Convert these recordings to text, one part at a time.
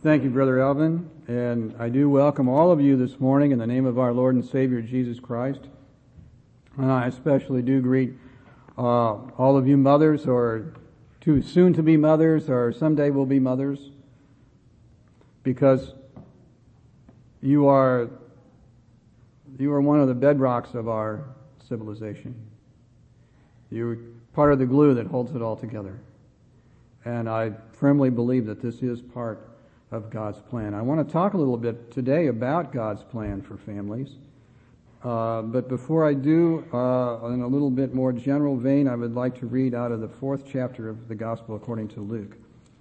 Thank you, Brother Alvin, and I do welcome all of you this morning in the name of our Lord and Savior Jesus Christ. And I especially do greet all of you mothers, or too soon to be mothers, or someday will be mothers, because you are one of the bedrocks of our civilization. You're part of the glue that holds it all together. And I firmly believe that this is part of God's plan. I want to talk a little bit today about God's plan for families. But before I do, in a little bit more general vein, I would like to read out of the 4th chapter of the Gospel according to Luke.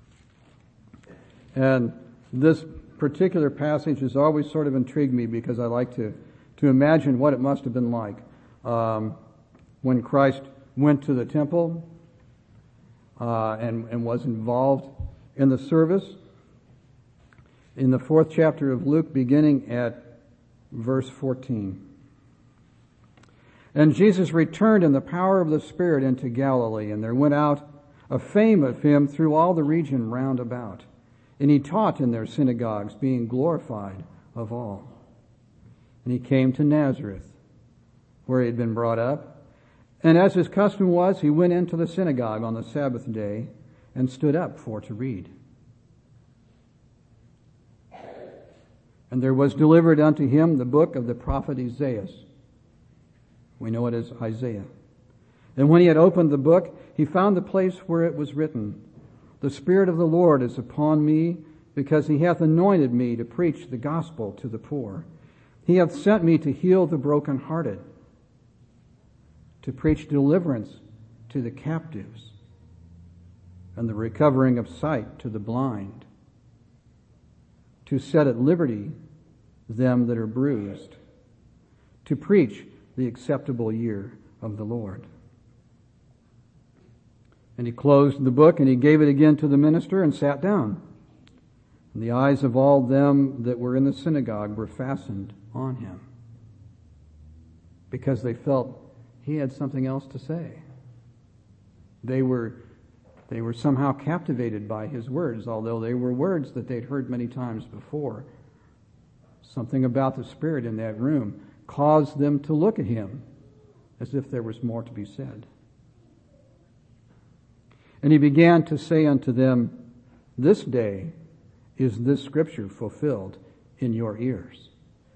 And this particular passage has always sort of intrigued me because I like to imagine what it must have been like when Christ went to the temple and was involved in the service. In the 4th chapter of Luke, beginning at verse 14. And Jesus returned in the power of the Spirit into Galilee, and there went out a fame of him through all the region round about. And he taught in their synagogues, being glorified of all. And he came to Nazareth, where he had been brought up. And as his custom was, he went into the synagogue on the Sabbath day and stood up for to read. And there was delivered unto him the book of the prophet Isaiah. We know it as Isaiah. And when he had opened the book, he found the place where it was written, The Spirit of the Lord is upon me, because he hath anointed me to preach the gospel to the poor. He hath sent me to heal the brokenhearted, to preach deliverance to the captives, and the recovering of sight to the blind, to set at liberty them that are bruised, to preach the acceptable year of the Lord. And he closed the book, and he gave it again to the minister, and sat down. And the eyes of all them that were in the synagogue were fastened on him, because they felt he had something else to say. They were somehow captivated by his words, although they were words that they'd heard many times before. Something about the Spirit in that room caused them to look at him as if there was more to be said. And he began to say unto them, This day is this scripture fulfilled in your ears.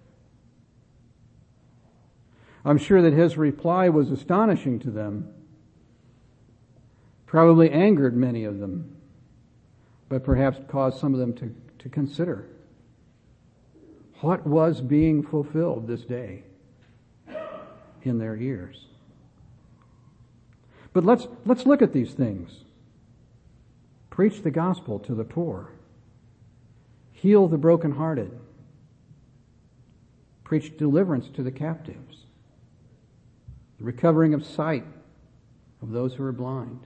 I'm sure that his reply was astonishing to them, probably angered many of them, but perhaps caused some of them to consider what was being fulfilled this day in their ears. But let's look at these things. Preach the gospel to the poor. Heal the brokenhearted. Preach deliverance to the captives. The recovering of sight of those who are blind.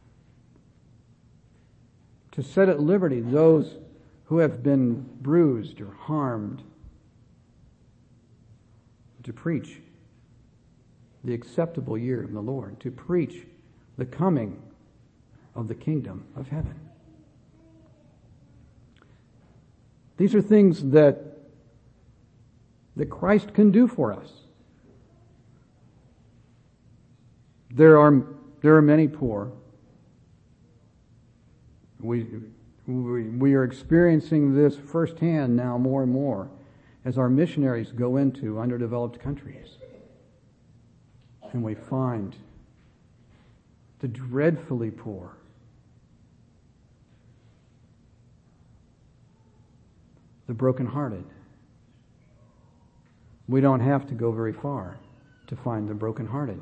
To set at liberty those who have been bruised or harmed. To preach the acceptable year of the Lord. To preach the coming of the kingdom of heaven. These are things that Christ can do for us. There are many poor. We are experiencing this firsthand now more and more as our missionaries go into underdeveloped countries. And we find the dreadfully poor. The brokenhearted. We don't have to go very far to find the brokenhearted.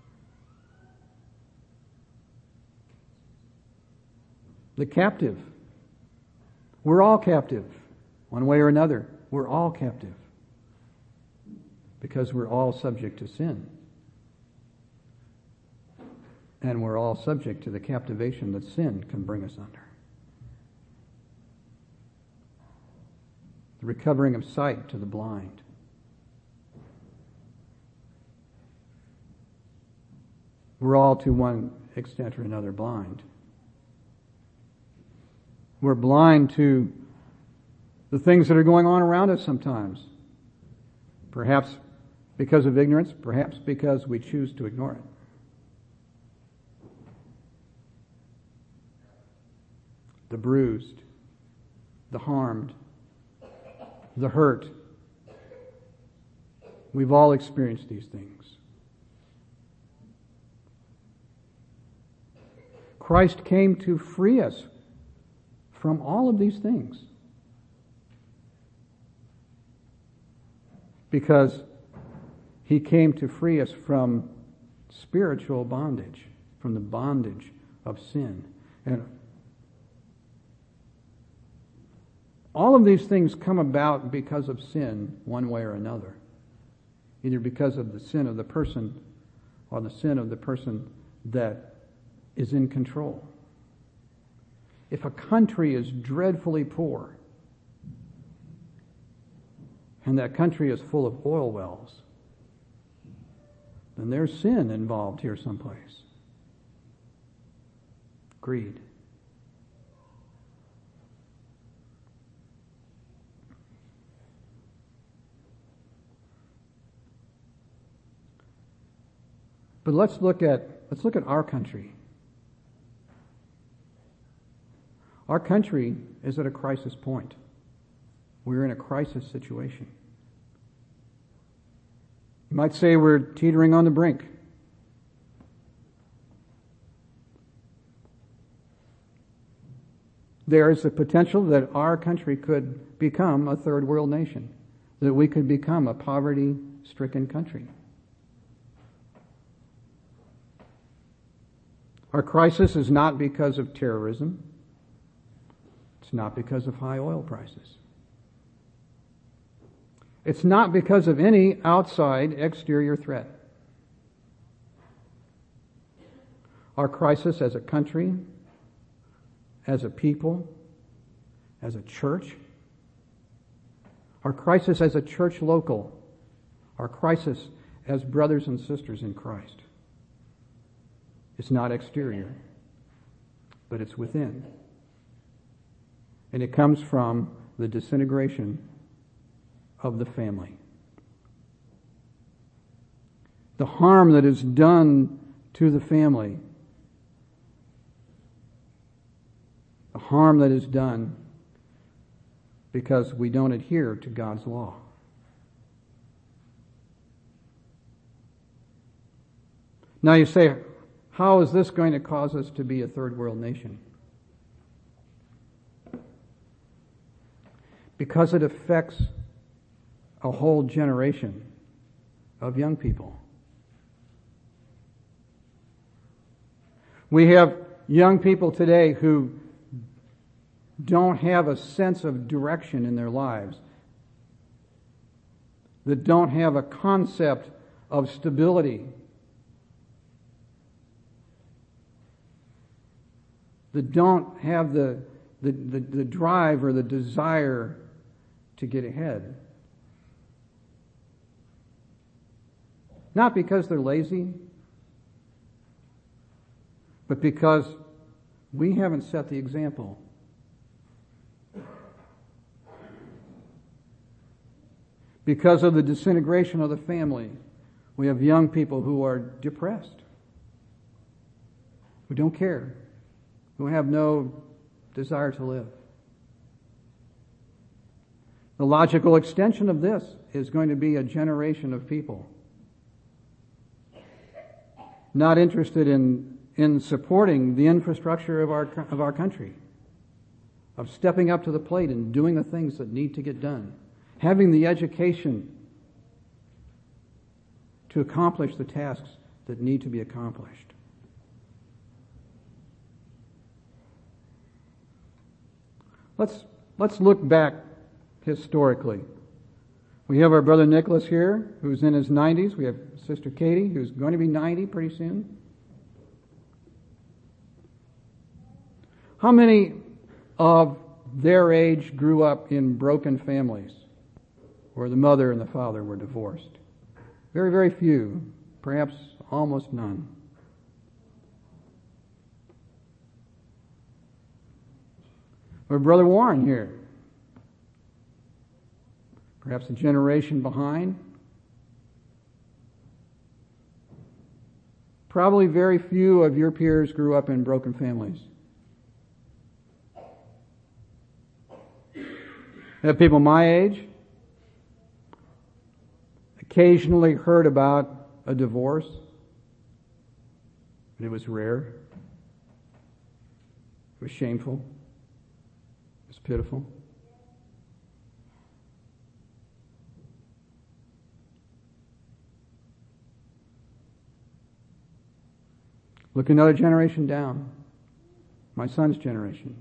The captive. We're all captive. One way or another, we're all captive. Because we're all subject to sin. And we're all subject to the captivation that sin can bring us under. The recovering of sight to the blind. We're all to one extent or another blind. We're blind to the things that are going on around us sometimes. Perhaps because of ignorance, perhaps because we choose to ignore it. The bruised, the harmed, the hurt. We've all experienced these things. Christ came to free us from all of these things. Because He came to free us from spiritual bondage, from the bondage of sin. And all of these things come about because of sin, one way or another. Either because of the sin of the person or the sin of the person that is in control. If a country is dreadfully poor, and that country is full of oil wells, then there's sin involved here someplace. Greed. But let's look at our country. Our country is at a crisis point. We're in a crisis situation. You might say we're teetering on the brink. There is the potential that our country could become a third world nation, that we could become a poverty-stricken country. Our crisis is not because of terrorism. It's not because of high oil prices. It's not because of any outside exterior threat. Our crisis as a country, as a people, as a church, our crisis as a church local, our crisis as brothers and sisters in Christ. It's not exterior, but it's within. And it comes from the disintegration of the family. The harm that is done to the family. The harm that is done because we don't adhere to God's law. Now you say, how is this going to cause us to be a third world nation? Because it affects a whole generation of young people. We have young people today who don't have a sense of direction in their lives, that don't have a concept of stability, that don't have the drive or the desire to get ahead. Not because they're lazy, but because we haven't set the example. Because of the disintegration of the family, we have young people who are depressed, who don't care, who have no desire to live. The logical extension of this is going to be a generation of people not interested in supporting the infrastructure of our country, of stepping up to the plate and doing the things that need to get done, having the education to accomplish the tasks that need to be accomplished. Let's look back historically. We have our brother Nicholas here, who's in his 90s. We have Sister Katie, who's going to be 90 pretty soon. How many of their age grew up in broken families where the mother and the father were divorced? Very, very few, perhaps almost none. Our brother Warren here. perhaps a generation behind. Probably very few of your peers grew up in broken families. You have people my age occasionally heard about a divorce, but it was rare. It was shameful. It was pitiful. Look another generation down. My son's generation.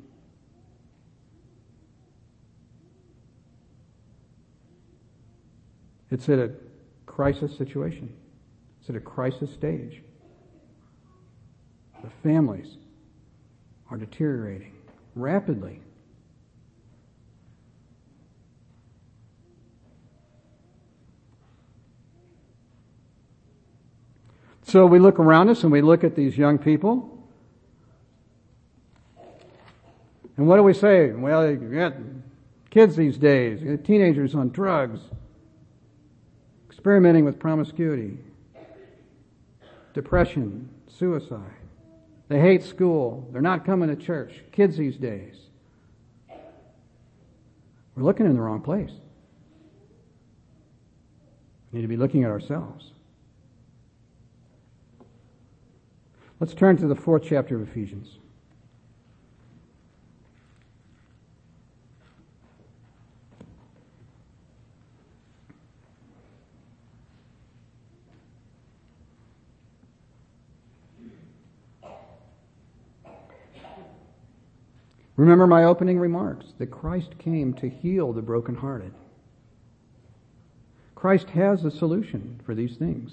It's at a crisis situation. It's at a crisis stage. The families are deteriorating rapidly. So we look around us and we look at these young people. And what do we say? Well, you got kids these days, you got teenagers on drugs, experimenting with promiscuity, depression, suicide. They hate school. They're not coming to church. Kids these days. We're looking in the wrong place. We need to be looking at ourselves. Let's turn to the 4th chapter of Ephesians. Remember my opening remarks that Christ came to heal the brokenhearted. Christ has a solution for these things.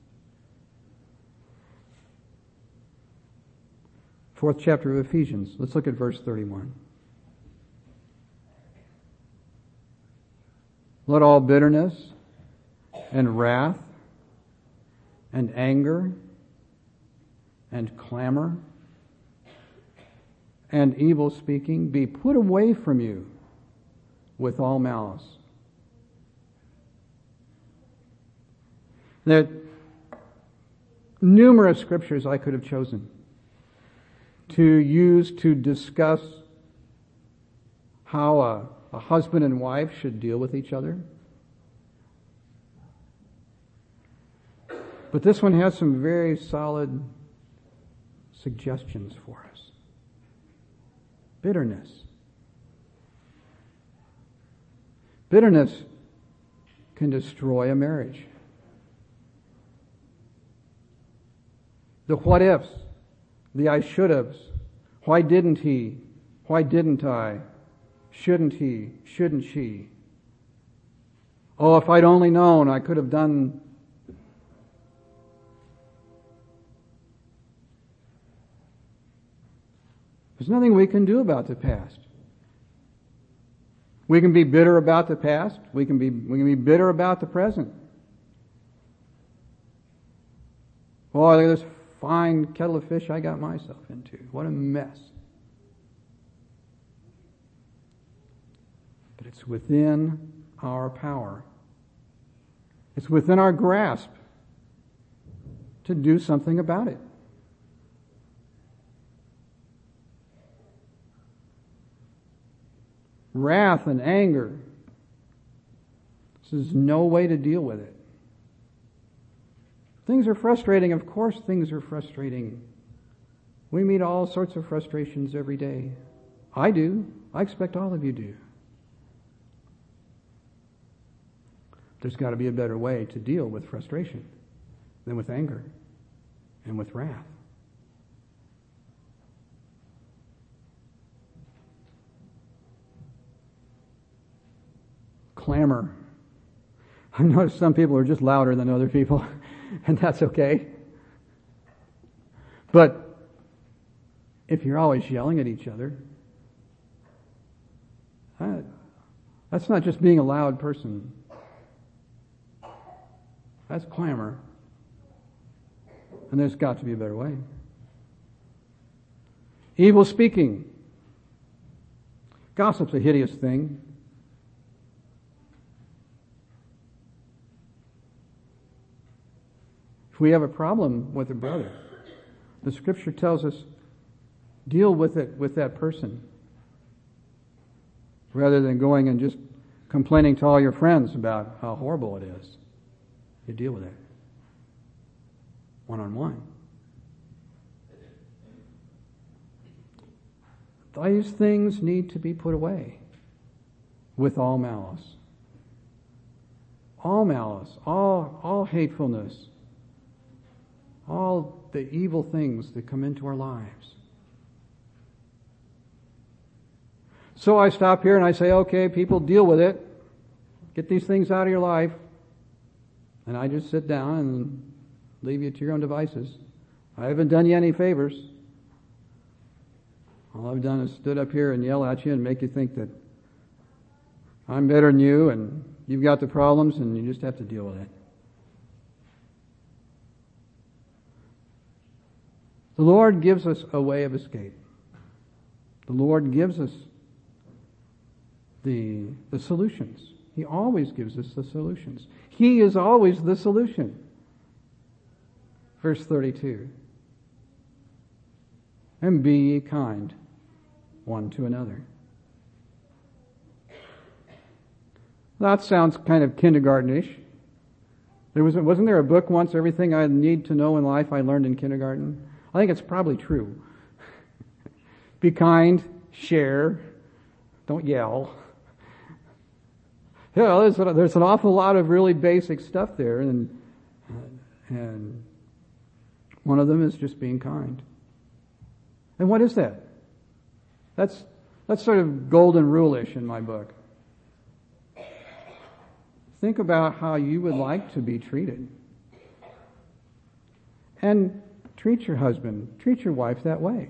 4th chapter of Ephesians. Let's look at verse 31. Let all bitterness and wrath and anger and clamor and evil speaking be put away from you with all malice. There are numerous scriptures I could have chosen to use to discuss how a husband and wife should deal with each other. But this one has some very solid suggestions for us. Bitterness. Bitterness can destroy a marriage. The what ifs, the I should haves. Why didn't he? Why didn't I? Shouldn't he? Shouldn't she? Oh, if I'd only known, I could have done. There's nothing we can do about the past. We can be bitter about the past. We can be bitter about the present. Oh, look at this fine kettle of fish I got myself into. What a mess. But it's within our power. It's within our grasp to do something about it. Wrath and anger. This is no way to deal with it. Things are frustrating. Of course things are frustrating. We meet all sorts of frustrations every day. I do. I expect all of you do. There's got to be a better way to deal with frustration than with anger and with wrath. Clamor. I notice some people are just louder than other people, and that's okay. But if you're always yelling at each other, that's not just being a loud person. That's clamor. And there's got to be a better way. Evil speaking. Gossip's a hideous thing. If we have a problem with a brother, the Scripture tells us, deal with it with that person, rather than going and just complaining to all your friends about how horrible it is. You deal with it one-on-one. These things need to be put away with all malice. All malice, all hatefulness, all the evil things that come into our lives. So I stop here and I say, okay, people, deal with it. Get these things out of your life. And I just sit down and leave you to your own devices. I haven't done you any favors. All I've done is stood up here and yell at you and make you think that I'm better than you and you've got the problems and you just have to deal with it. The Lord gives us a way of escape. The Lord gives us the solutions. He always gives us the solutions. He is always the solution. Verse 32. And be ye kind one to another. That sounds kind of kindergartenish. Wasn't there a book once, Everything I Need to Know in Life I Learned in Kindergarten? I think it's probably true. Be kind, share, don't yell. Yeah, there's an awful lot of really basic stuff there, and one of them is just being kind. And what is that? That's sort of golden rule-ish in my book. Think about how you would like to be treated. And treat your husband, treat your wife that way.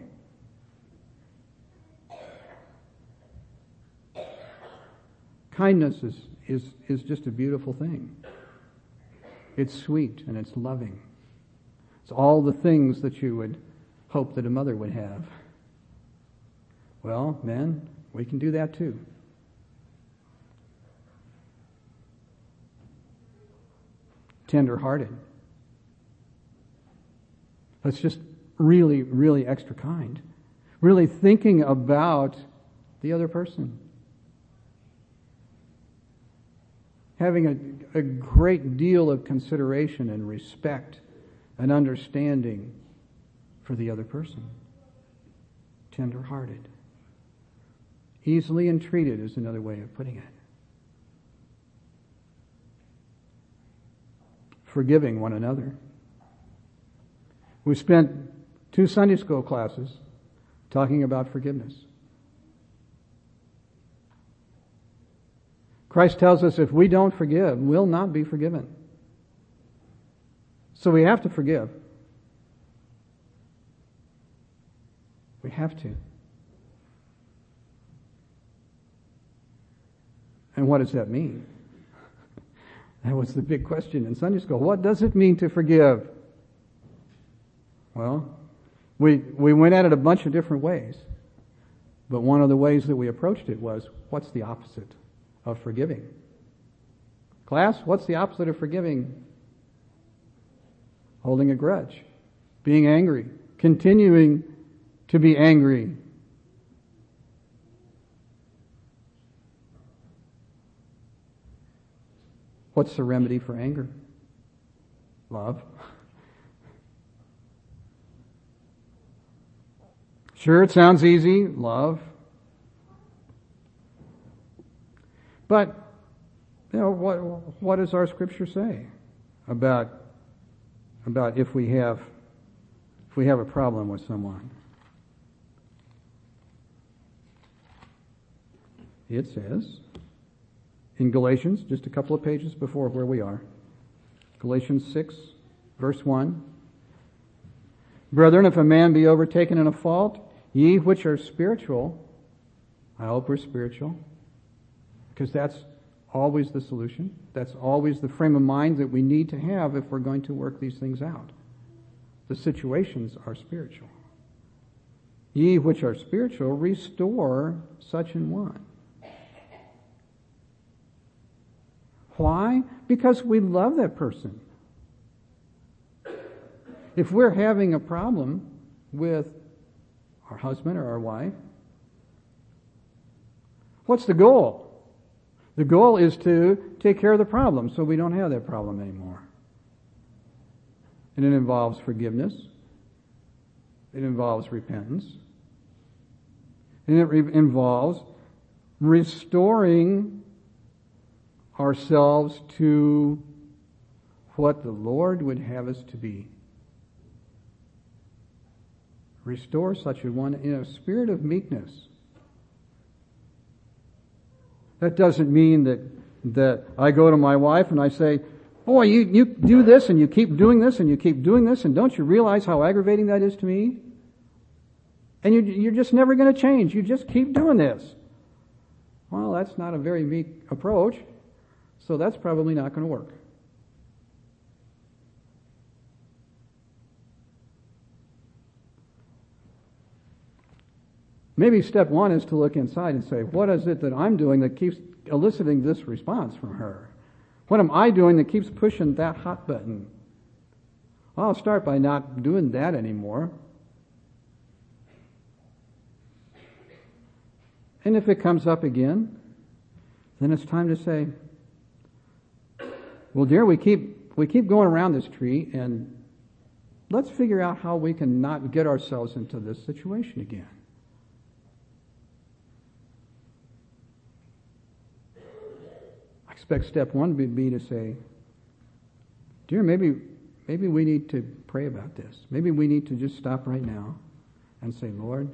Kindness is just a beautiful thing. It's sweet and it's loving. It's all the things that you would hope that a mother would have. Well, men, we can do that too. Tender-hearted. That's just really, really extra kind. Really thinking about the other person. Having a great deal of consideration and respect and understanding for the other person. Tender-hearted. Easily entreated is another way of putting it. Forgiving one another. We spent 2 Sunday school classes talking about forgiveness. Christ tells us if we don't forgive, we'll not be forgiven. So we have to forgive. We have to. And what does that mean? That was the big question in Sunday school. What does it mean to forgive? Well, we went at it a bunch of different ways. But one of the ways that we approached it was, what's the opposite of forgiving? Class, what's the opposite of forgiving? Holding a grudge. Being angry. Continuing to be angry. What's the remedy for anger? Love. Sure, it sounds easy. Love. But, what does our Scripture say about if we have a problem with someone? It says in Galatians, just a couple of pages before where we are, Galatians 6, verse 1, Brethren, if a man be overtaken in a fault, ye which are spiritual, I hope we're spiritual, because that's always the solution. That's always the frame of mind that we need to have if we're going to work these things out. The situations are spiritual. Ye which are spiritual, restore such an one. Why? Because we love that person. if we're having a problem with our husband or our wife, what's the goal? The goal is to take care of the problem so we don't have that problem anymore. And it involves forgiveness. It involves repentance. And it involves restoring ourselves to what the Lord would have us to be. Restore such a one in a spirit of meekness. That doesn't mean that I go to my wife and I say, boy, you do this and you keep doing this and you keep doing this, and don't you realize how aggravating that is to me? And you're just never going to change. You just keep doing this. Well, that's not a very meek approach, so that's probably not going to work. Maybe step one is to look inside and say, what is it that I'm doing that keeps eliciting this response from her? What am I doing that keeps pushing that hot button? Well, I'll start by not doing that anymore. And if it comes up again, then it's time to say, well, dear, we keep going around this tree, and let's figure out how we can not get ourselves into this situation again. I expect step one would be to say, dear, maybe we need to pray about this. Maybe we need to just stop right now and say, Lord,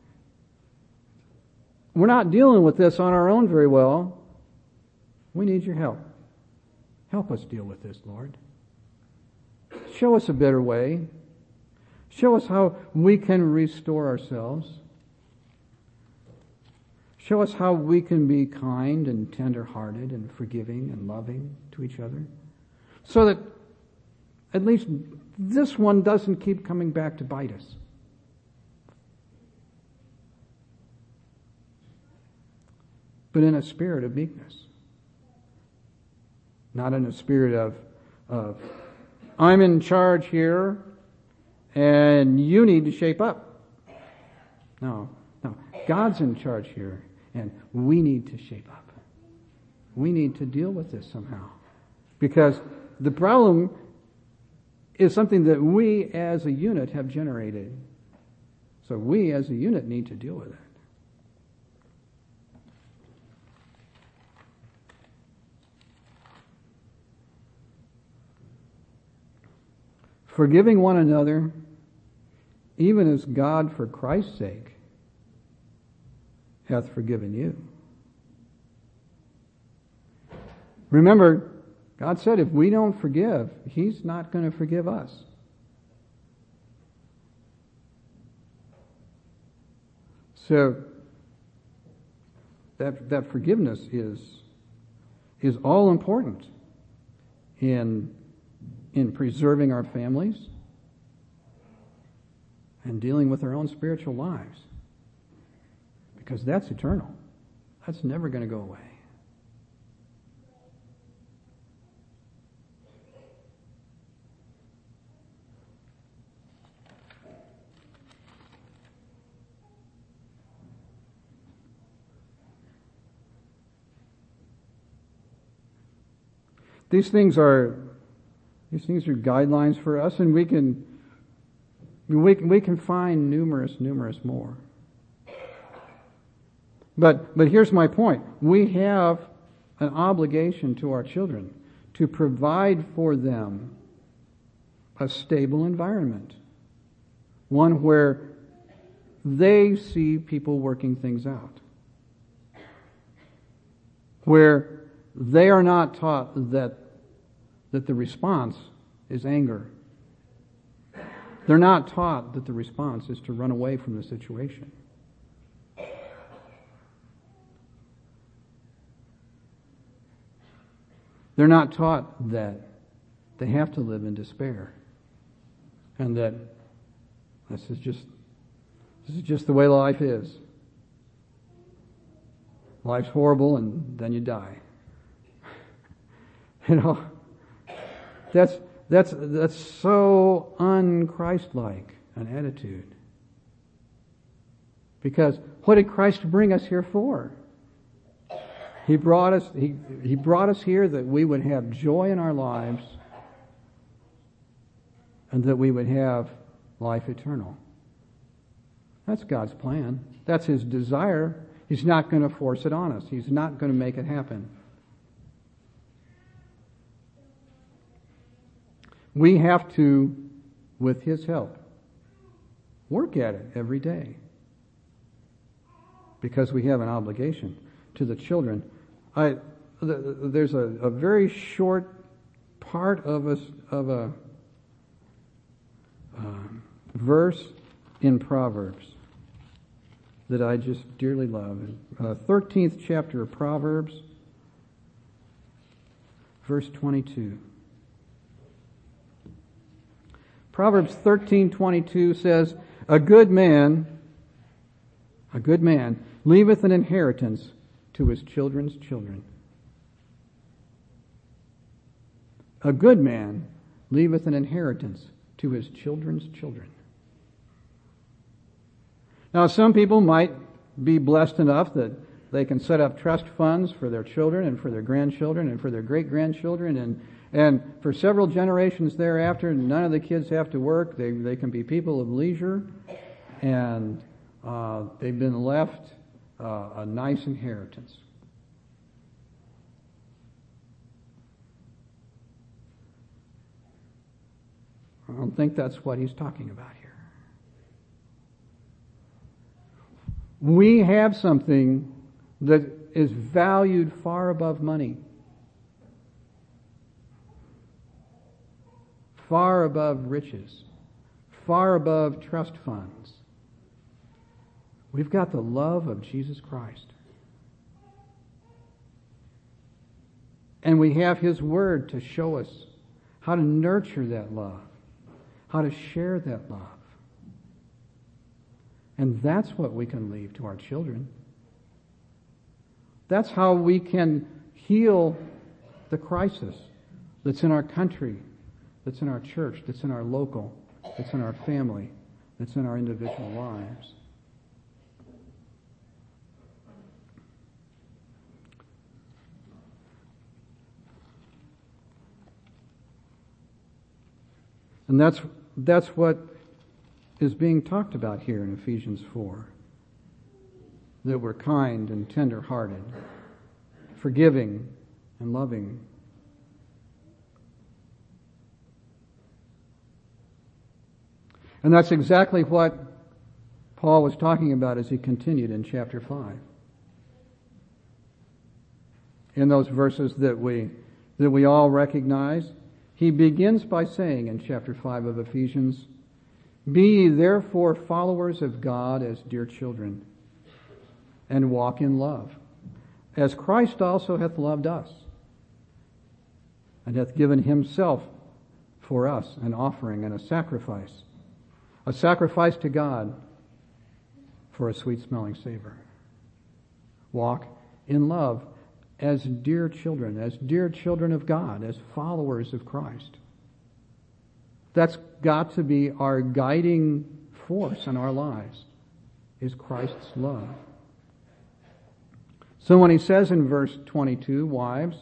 we're not dealing with this on our own very well. We need your help. Help us deal with this, Lord. Show us a better way. Show us how we can restore ourselves. Show us how we can be kind and tender-hearted and forgiving and loving to each other, so that at least this one doesn't keep coming back to bite us. But in a spirit of meekness. Not in a spirit of I'm in charge here and you need to shape up. No. God's in charge here and we need to shape up. We need to deal with this somehow. Because the problem is something that we as a unit have generated. So we as a unit need to deal with it. Forgiving one another, even as God, for Christ's sake, hath forgiven you. Remember, God said if we don't forgive, He's not going to forgive us. So, that forgiveness is all important in preserving our families and dealing with our own spiritual lives. Because that's eternal. That's never going to go away. These things are guidelines for us, and we can find numerous more. But here's my point. We have an obligation to our children to provide for them a stable environment. One where they see people working things out. Where they are not taught that the response is anger. They're not taught that the response is to run away from the situation. They're not taught that they have to live in despair and that this is just the way life is. Life's horrible and then you die. That's so un-Christ-like an attitude. Because what did Christ bring us here for? He brought us here that we would have joy in our lives and that we would have life eternal. That's God's plan. That's His desire. He's not going to force it on us. He's not going to make it happen. We have to, with His help, work at it every day. Because we have an obligation to the children. There's a very short part of a verse in Proverbs that I just dearly love. 13th chapter of Proverbs, verse 22. Proverbs 13:22 says, A good man leaveth an inheritance to his children's children. A good man leaveth an inheritance to his children's children. Now, some people might be blessed enough that they can set up trust funds for their children and for their grandchildren and for their great-grandchildren, and for several generations thereafter, none of the kids have to work. They can be people of leisure, and they've been left a nice inheritance. I don't think that's what he's talking about here. We have something that is valued far above money, far above riches, far above trust funds. We've got the love of Jesus Christ. And we have His Word to show us how to nurture that love, how to share that love. And that's what we can leave to our children. That's how we can heal the crisis that's in our country, that's in our church, that's in our local, that's in our family, that's in our individual lives. And that's what is being talked about here in Ephesians 4. That we're kind and tender-hearted, forgiving and loving. And that's exactly what Paul was talking about as he continued in chapter 5. In those verses that we all recognize, he begins by saying in chapter 5 of Ephesians, Be ye therefore followers of God as dear children, and walk in love, as Christ also hath loved us, and hath given himself for us an offering and a sacrifice to God for a sweet-smelling savor. Walk in love as dear children of God, as followers of Christ. That's got to be our guiding force in our lives, is Christ's love. So when he says in verse 22, wives,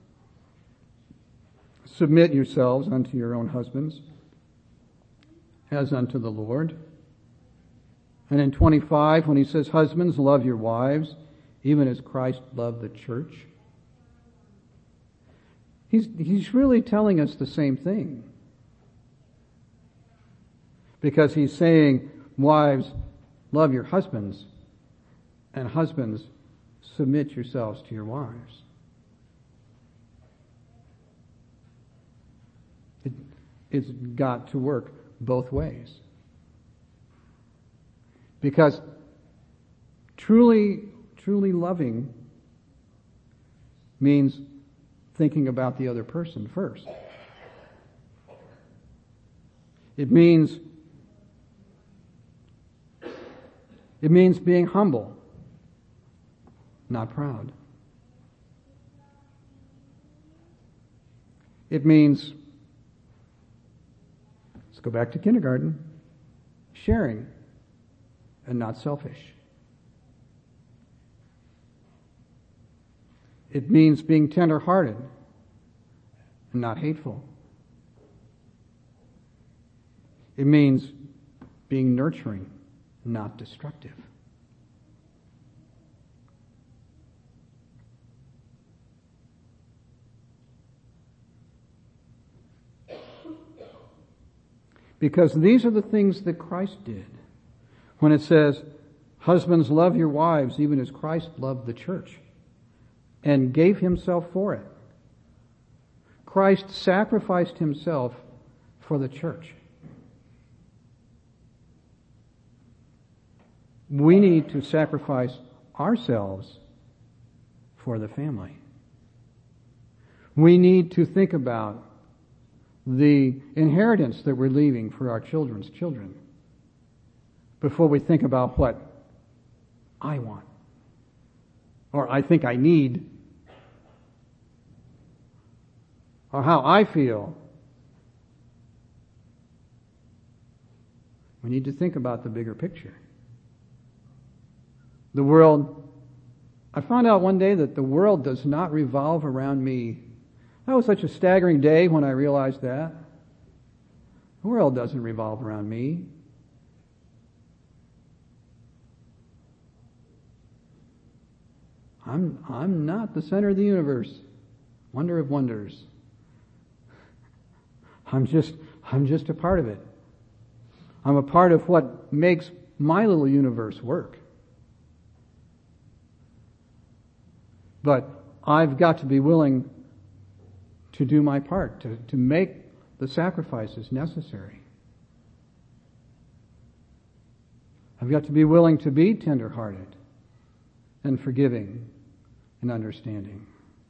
submit yourselves unto your own husbands, as unto the Lord. And in 25, when he says, husbands, love your wives, even as Christ loved the church. He's really telling us the same thing. Because he's saying, wives, love your husbands, and husbands, submit yourselves to your wives. It's got to work both ways. Because truly loving means thinking about the other person first. It means being humble, not proud. It means go back to kindergarten. Sharing and not selfish. It means being tender-hearted and not hateful. It means being nurturing, not destructive. Because these are the things that Christ did. When it says, husbands, love your wives, even as Christ loved the church and gave himself for it. Christ sacrificed himself for the church. We need to sacrifice ourselves for the family. We need to think about the inheritance that we're leaving for our children's children before we think about what I want or I think I need or how I feel. We need to think about the bigger picture. The world, I found out one day that the world does not revolve around me. That was such a staggering day when I realized that. The world doesn't revolve around me. I'm not the center of the universe. Wonder of wonders. I'm just a part of it. I'm a part of what makes my little universe work. But I've got to be willing to do my part, to make the sacrifices necessary. I've got to be willing to be tender-hearted and forgiving and understanding.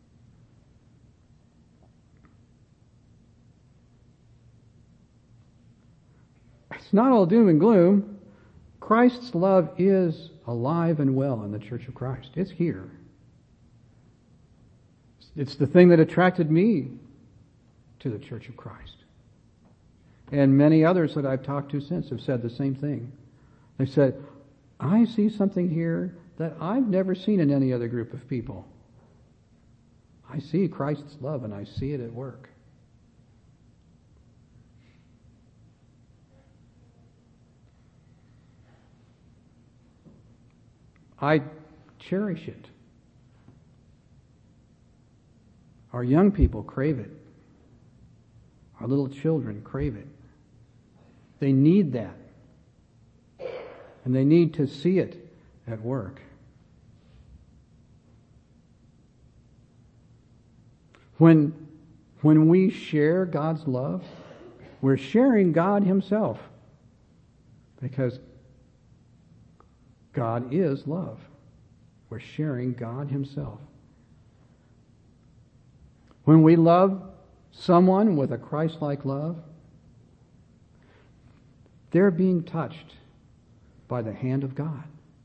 It's not all doom and gloom. Christ's love is alive and well in the Church of Christ. It's here. It's the thing that attracted me to the Church of Christ. And many others that I've talked to since have said the same thing. They said, I see something here that I've never seen in any other group of people. I see Christ's love and I see it at work. I cherish it. Our young people crave it. Our little children crave it. They need that. And they need to see it at work. When we share God's love, we're sharing God Himself. Because God is love. We're sharing God Himself. When we love someone with a Christ-like love, they're being touched by the hand of God.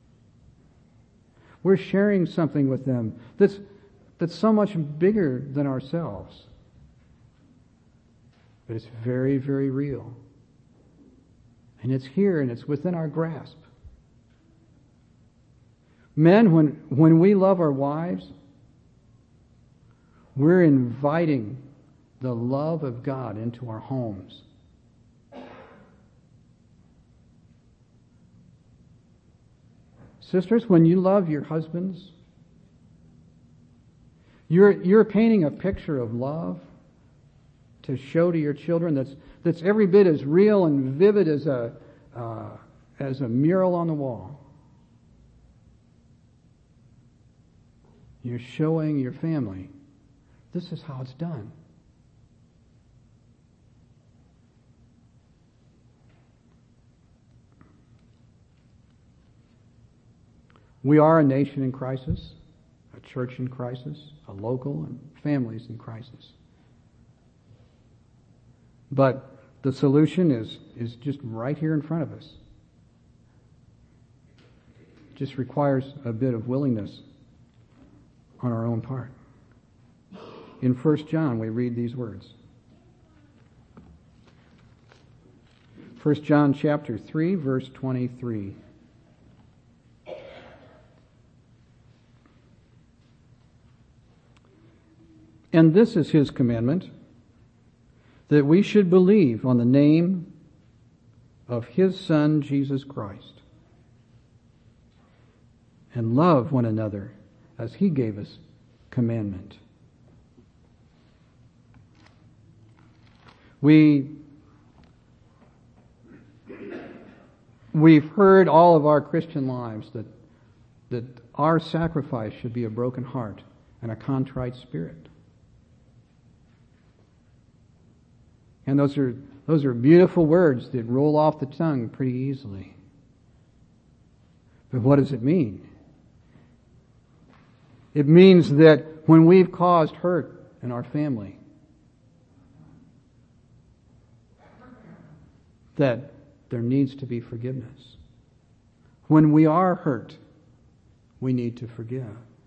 We're sharing something with them that's so much bigger than ourselves. But it's very, very real. And it's here and it's within our grasp. Men, when we love our wives, we're inviting the love of God into our homes. Sisters, when you love your husbands, you're painting a picture of love to show to your children that's every bit as real and vivid as a mural on the wall. You're showing your family, this is how it's done. We are a nation in crisis, a church in crisis, a local and families in crisis. But the solution is just right here in front of us. It just requires a bit of willingness on our own part. In 1 John, we read these words. 1 John chapter 3, verse 23. And this is his commandment, that we should believe on the name of his Son, Jesus Christ, and love one another as he gave us commandment. We've heard all of our Christian lives that our sacrifice should be a broken heart and a contrite spirit. And those are beautiful words that roll off the tongue pretty easily. But what does it mean? It means that when we've caused hurt in our family, that there needs to be forgiveness. When we are hurt, we need to forgive.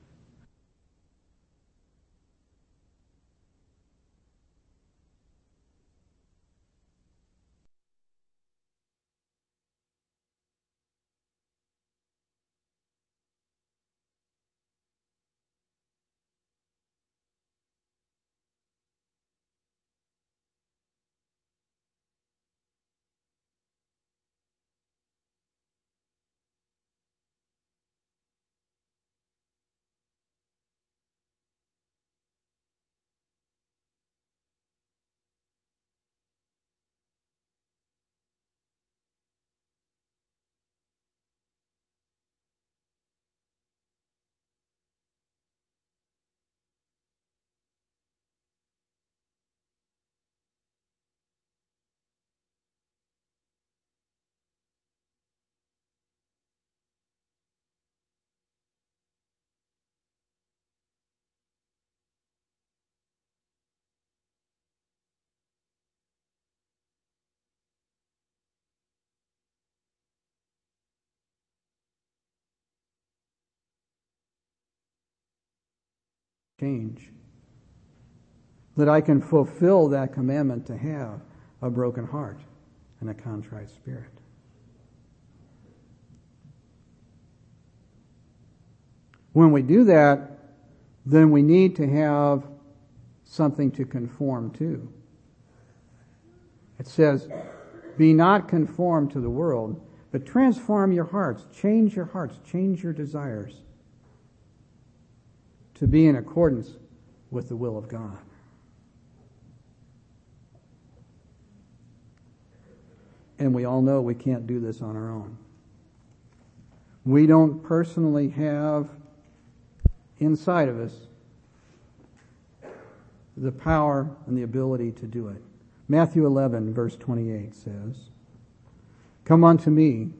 Change. That I can fulfill that commandment to have a broken heart and a contrite spirit. When we do that, then we need to have something to conform to. It says, be not conformed to the world, but transform your hearts, change your desires to be in accordance with the will of God. And we all know we can't do this on our own. We don't personally have inside of us the power and the ability to do it. Matthew 11, verse 28 says, "Come unto me,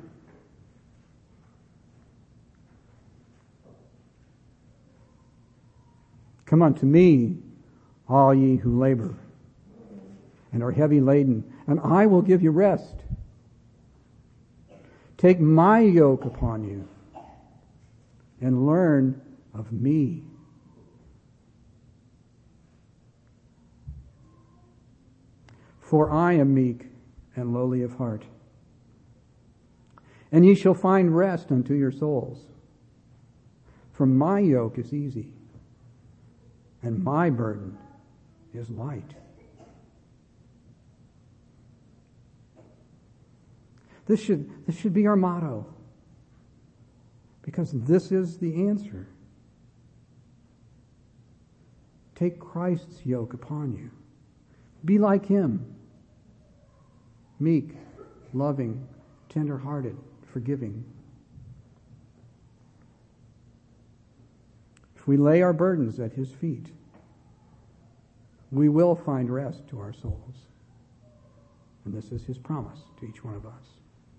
come unto me, all ye who labor and are heavy laden, and I will give you rest. Take my yoke upon you and learn of me. For I am meek and lowly of heart, and ye shall find rest unto your souls. For my yoke is easy, and my burden is light." This should be our motto, because this is the answer. Take Christ's yoke upon you. Be like him. Meek, loving, tender-hearted, forgiving. If we lay our burdens at his feet, we will find rest to our souls. And this is his promise to each one of us.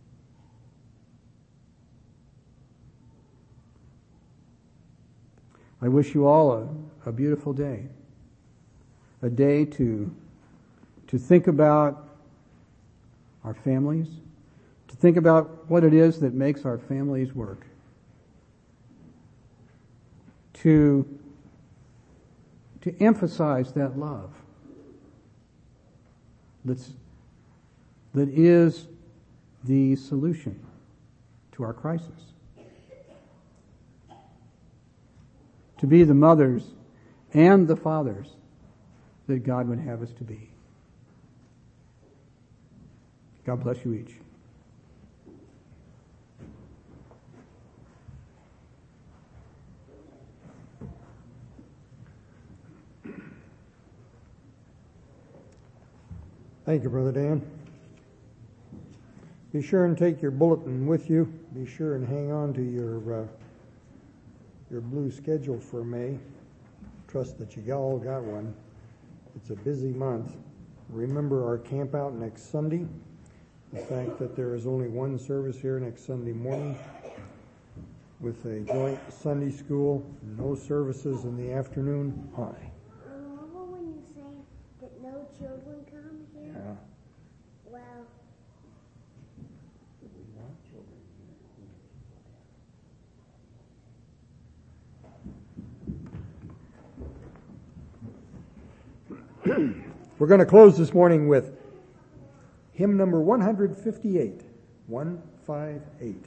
I wish you all a beautiful day. A day to think about our families, to think about what it is that makes our families work, to emphasize that love that's that is the solution to our crisis. To be the mothers and the fathers that God would have us to be. God bless you each. Thank you, Brother Dan. Be sure and take your bulletin with you. Be sure and hang on to your blue schedule for May. Trust that you all got one. It's a busy month. Remember our camp out next Sunday. The fact that there is only one service here next Sunday morning with a joint Sunday school, no services in the afternoon. Hi. Remember when you say that no children come here? Yeah. Well, We're going to close this morning with hymn number 158. 158.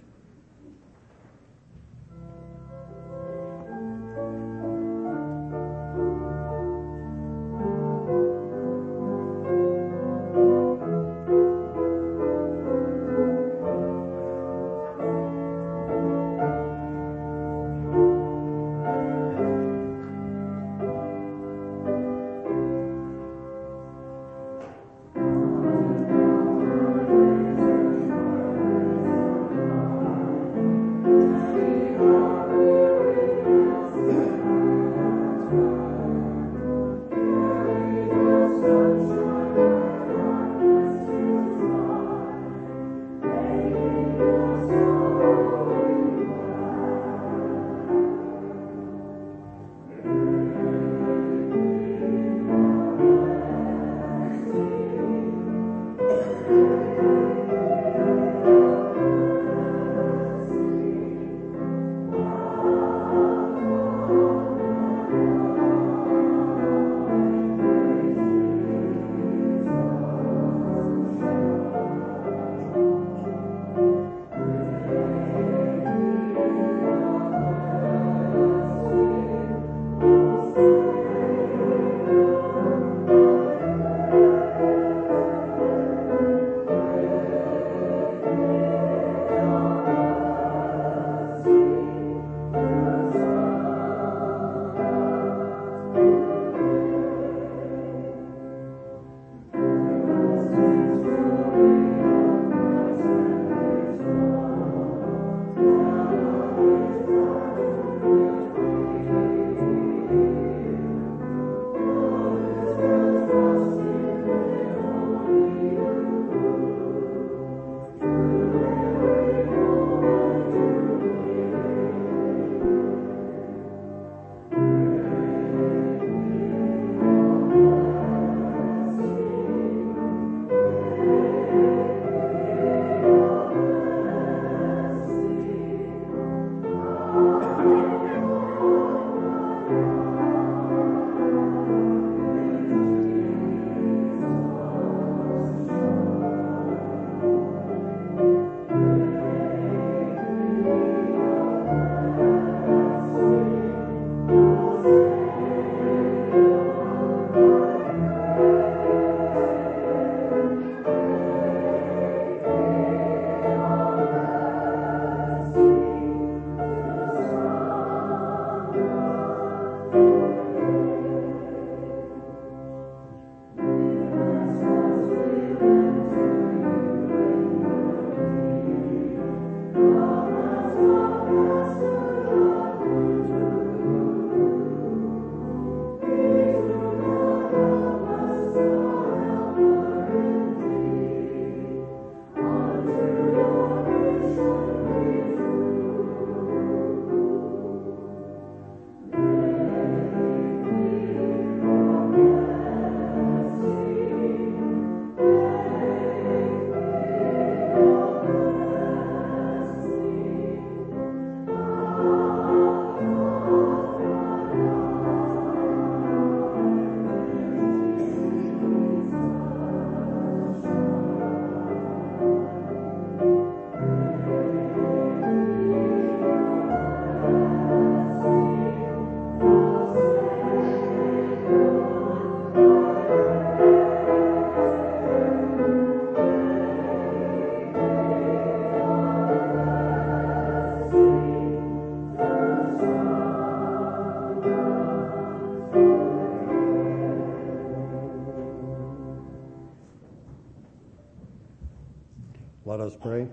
Let us pray.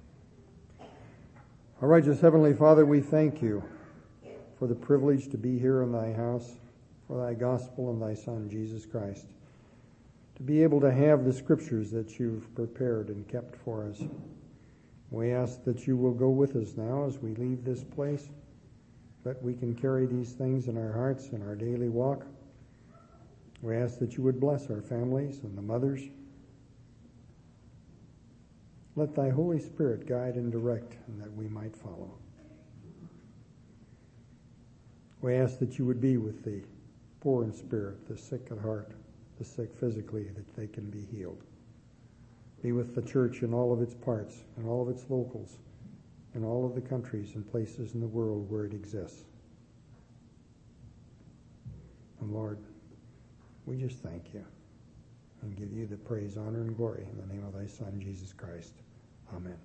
Our righteous Heavenly Father, we thank you for the privilege to be here in thy house, for thy gospel and thy Son, Jesus Christ, to be able to have the scriptures that you've prepared and kept for us. We ask that you will go with us now as we leave this place, that we can carry these things in our hearts in our daily walk. We ask that you would bless our families and the mothers. Let thy Holy Spirit guide and direct, and that we might follow. We ask that you would be with the poor in spirit, the sick at heart, the sick physically, that they can be healed. Be with the church in all of its parts, in all of its locals, in all of the countries and places in the world where it exists. And Lord, we just thank you and give you the praise, honor, and glory in the name of thy Son, Jesus Christ. Amen.